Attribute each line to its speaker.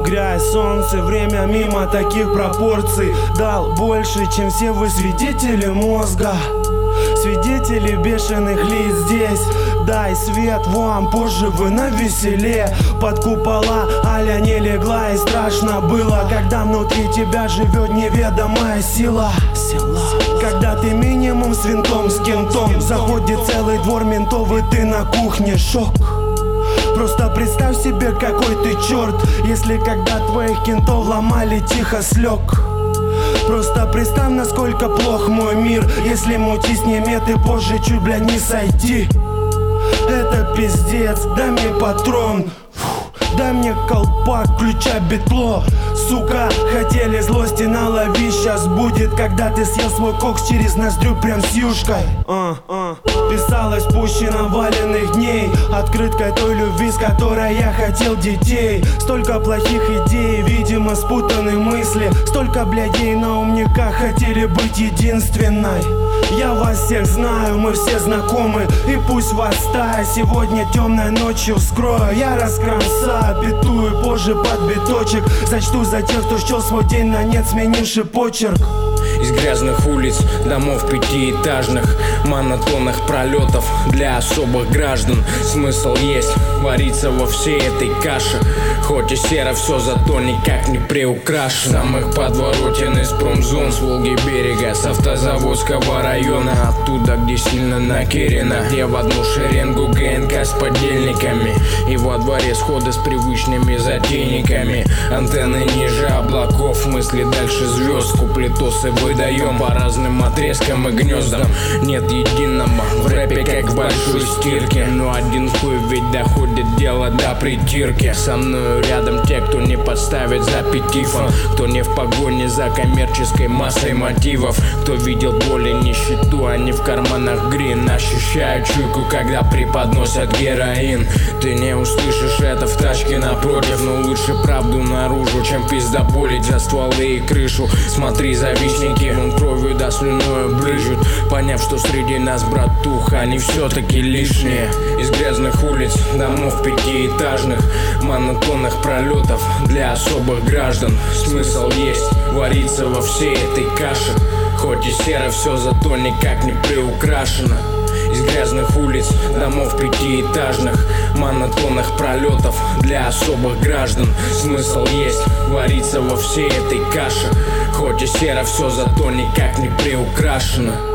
Speaker 1: Грязь, солнце, время мимо таких пропорций. Дал больше, чем все вы свидетели мозга, свидетели бешеных лиц здесь. Дай свет вам, позже вы навеселе. Под купола аля не легла, и страшно было, когда внутри тебя живет неведомая сила. Когда ты минимум с винтом, с кентом, заходит целый двор ментов, и ты на кухне. Шок. Просто представь себе, какой ты черт, если когда твоих кентов ломали, тихо слег. Просто представь, насколько плох мой мир, если мути с неметы позже чуть, бля, не сойти. Это пиздец, дай мне патрон, дай мне колпак, ключа бетло. Сука, хотели злости налови, сейчас будет, когда ты съел свой кокс через ноздрю прям с юшкой. Писалось пуще наваленных дней, открыткой той любви, с которой я хотел детей. Столько плохих идей, видимо спутанные мысли, столько блядей на умниках хотели быть единственной. Я вас всех знаю, мы все знакомы, и пусть вас стая сегодня темной ночью вскрою. Я раскромсаю, петую позже под биточек, зачту за тех, кто счел свой день на нет, сменивший почерк.
Speaker 2: Из грязных улиц, домов пятиэтажных, монотонных пролетов для особых граждан. Смысл есть вариться во всей этой каше, хоть и серо все, зато никак не приукрашено. Самых подворотен из промзон, с Волги берега, с автозаводского района, оттуда, где сильно накерено, где в одну шеренгу ГНК с подельниками, и во дворе сходы с привычными затейниками. Антенны ниже облаков, мысли дальше звезд, куплетосы выдаем по разным отрезкам и гнездам. Нет единого в рэпе, как в большой стирке, но один хуй ведь доходит дело до притирки. Со мною рядом те, кто не подставит за пятифон, кто не в погоне за коммерческой массой мотивов, кто видел боль и нищету, а не в карманах грин. Ощущаю чуйку, когда преподносят героин. Ты не услышишь это в тачке напротив, но лучше правду наружу, чем пиздоболить за стволы и крышу. Смотри, завистники, вон кровью да слюною брызжут, поняв, что среди нас, братуха, они все-таки лишние. Из грязных улиц, домов пятиэтажных, монотонных пролетов для особых граждан. Смысл есть вариться во всей этой каше, хоть и серо все, зато никак не приукрашено. Из грязных улиц, домов пятиэтажных, монотонных пролетов для особых граждан. Смысл есть вариться во всей этой каше, хоть и серо все, зато никак не приукрашено.